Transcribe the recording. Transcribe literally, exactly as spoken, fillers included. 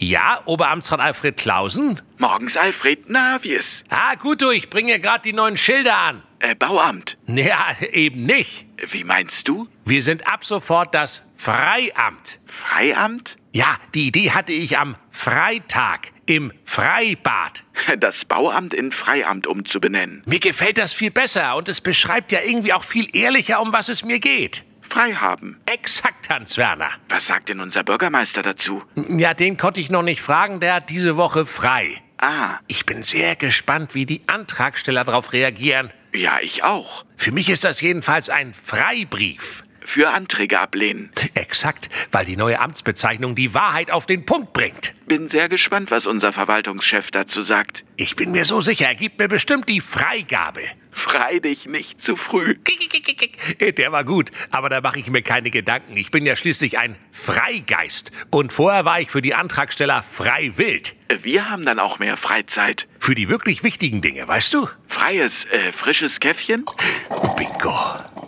Ja, Oberamtsrat Alfred Clausen? Morgens, Alfred. Na, wie ist? Ah, gut, du, ich bringe gerade die neuen Schilder an. Äh, Bauamt. Ja, eben nicht. Wie meinst du? Wir sind ab sofort das Freiamt. Freiamt? Ja, die Idee hatte ich am Freitag im Freibad. Das Bauamt in Freiamt umzubenennen. Mir gefällt das viel besser und es beschreibt ja irgendwie auch viel ehrlicher, um was es mir geht. Frei haben. Exakt, Hans-Werner. Was sagt denn unser Bürgermeister dazu? Ja, den konnte ich noch nicht fragen, der hat diese Woche frei. Ah. Ich bin sehr gespannt, wie die Antragsteller darauf reagieren. Ja, ich auch. Für mich ist das jedenfalls ein Freibrief. Für Anträge ablehnen. Exakt, weil die neue Amtsbezeichnung die Wahrheit auf den Punkt bringt. Bin sehr gespannt, was unser Verwaltungschef dazu sagt. Ich bin mir so sicher, er gibt mir bestimmt die Freigabe. Frei dich nicht zu früh. Der war gut, aber da mache ich mir keine Gedanken. Ich bin ja schließlich ein Freigeist. Und vorher war ich für die Antragsteller frei wild. Wir haben dann auch mehr Freizeit. Für die wirklich wichtigen Dinge, weißt du? Freies, äh, frisches Käffchen? Bingo.